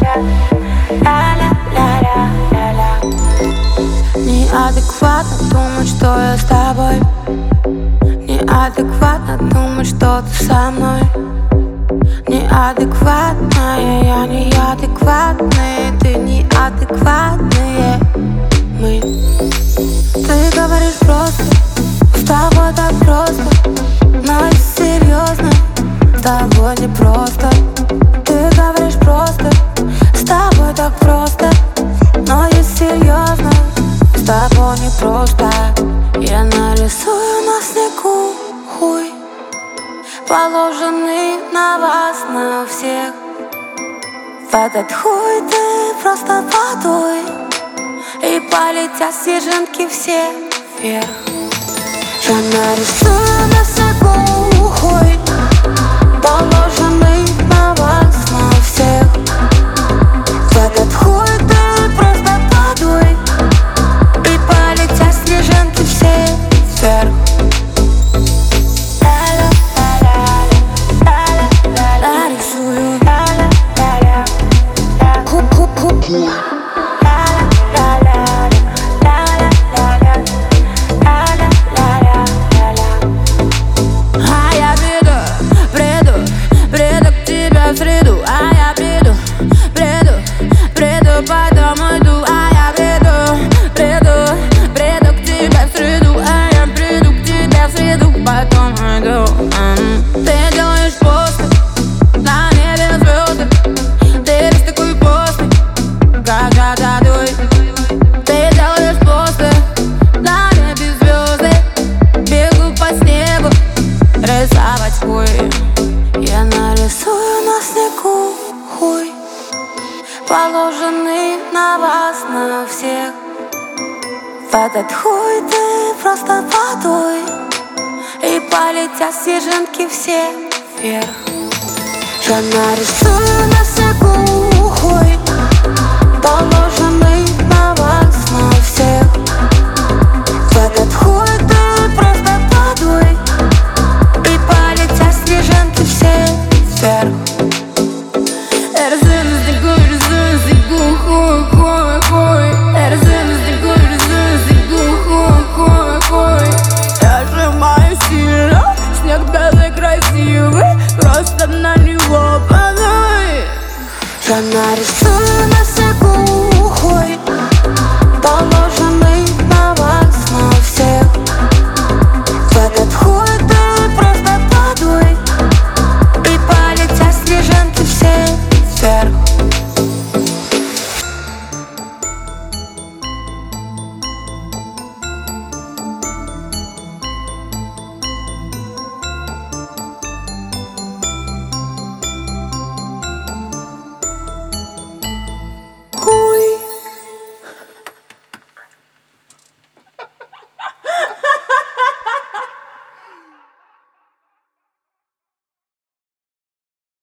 Неадекватно думать, что я с тобой. Неадекватно думать, что ты со мной. Неадекватная, я неадекватный, ты неадекватные мы. Ты говоришь просто, с тобой так просто, но и серьезно, с тобой не просто. Ты говоришь просто, с тобой так просто, но и серьезно, с тобой не просто. Я нарисую на снегу хуй, положенный на вас, на всех. В этот хуй ты просто подуй, и полетят снежинки все вверх. Я нарисую на снегу хуй, положенный на вас, на всех. В этот хуй ты просто подуй, и полетят снежинки все вверх. Нарисую а я приду к тебе в среду. А я приду потом уйду. А я приду к тебе в среду. А я приду к тебе в среду, потом уйду. Ты делаешь посты, на небе звезды. Ты весь такой постный, как жадой. Ты делаешь посты, на небе звезды. Бегу по снегу, рисовать хуй. Я нарисую на снегу хуй, положенный на вас, на всех. В этот хуй ты просто подуй, и полетят снежинки все вверх. Я нарисую на снегу хуй, положенный